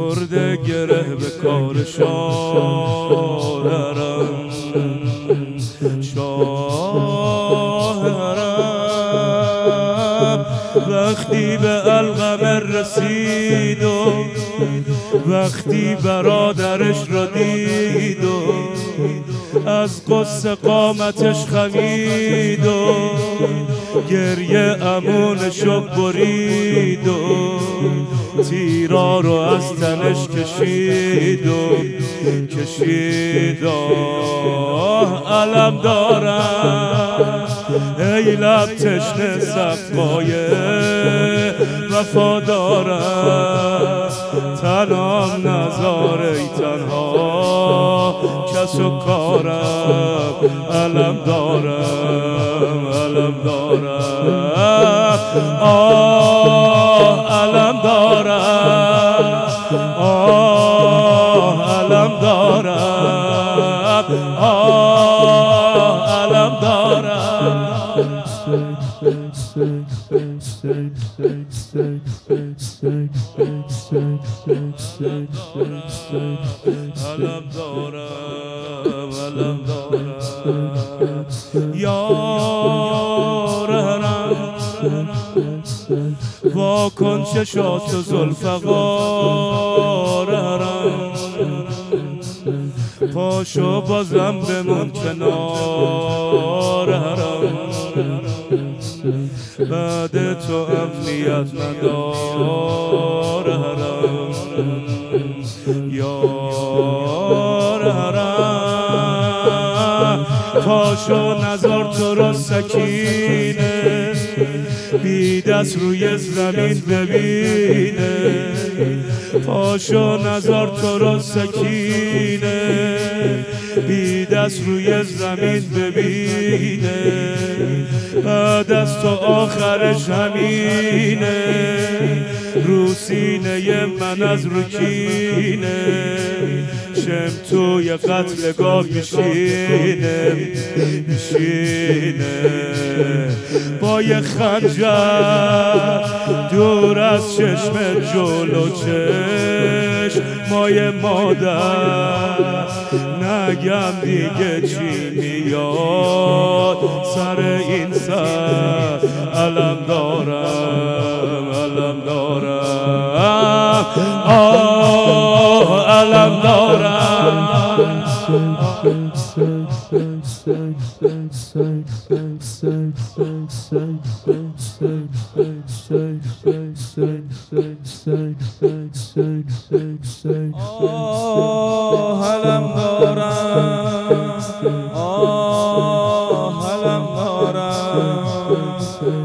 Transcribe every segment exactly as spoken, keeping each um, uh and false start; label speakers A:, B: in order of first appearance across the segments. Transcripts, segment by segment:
A: خورده گره به کار شاهرم شاهرم وقتی به القمر رسید و وقتی برادرش را دید و از قصه قامتش خمید و گریه امونشو برید و تیرا رو از تنش کشید و کشید آه علم دارم ای لب تشنه صفای وفا دارم تنام نزار ای تنها کس و کارم علم دارم علم دارم آه علم دارم آه علم دارم آه علم دارم علم دارم علم دارم یارم وا کن چشات و زلفقارم پاشو بازم بمون کنارم بعد تو امنیت ندارم یارم پاشو نزار تو را سکینه بی دست روی زمین ببینه پاشو نزار تو را سکینه بی دست روی زمین ببینه بعد از تو آخرش همینه رو سینه من از رکینه شم توی قتلگاه میشینه میشینه با یه خنجر دور از چشم جلو چشم مای مادر نگم دیگه چی میاد سر این سر علم دارم علم دارم آه علم دارم آه علم دارم آه علم دارم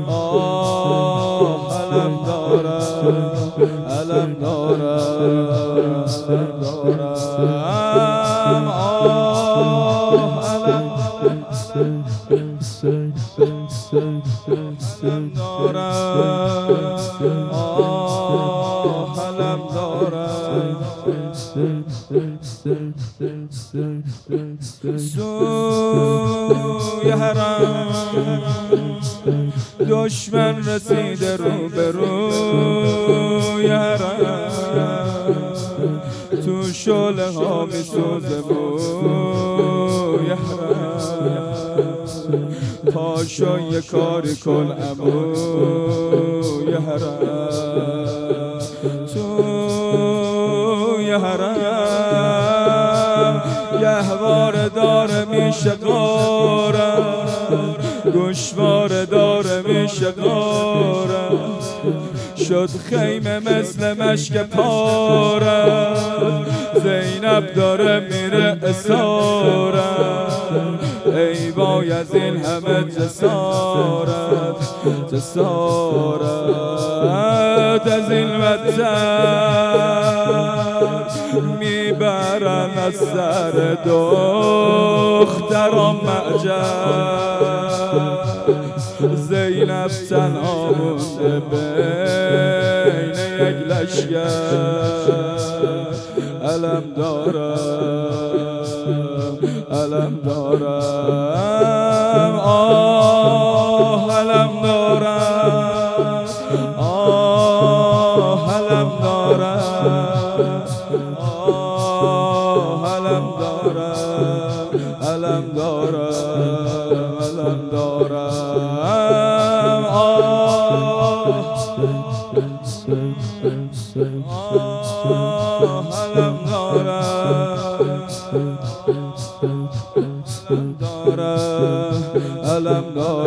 A: آه علم دارم علم دارم علم دارم آه علم دارم آه علم دارم سوی حرم دشمن رسیده رو به روی حرم تو شعله ها می سوزه بوی حرم پاشو یه کاری کن عموی حرم توی حرم گهواره داره میشه قارم گوشواره داره میشه قارم شد خیمه مثل مشک پارم زینب داره میره اسارم ای وای از این همه جسارت جسارت از این بدتر میبرن از سر دختران معجب زینب تنها مونده بین یک لشگر علم دارم علم دارم آه علم دارم آه علم دارم دارم آه علم دارم دارم علم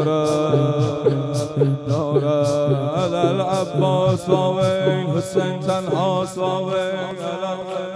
A: دارم دارم العباس و این حسین تنها و این علم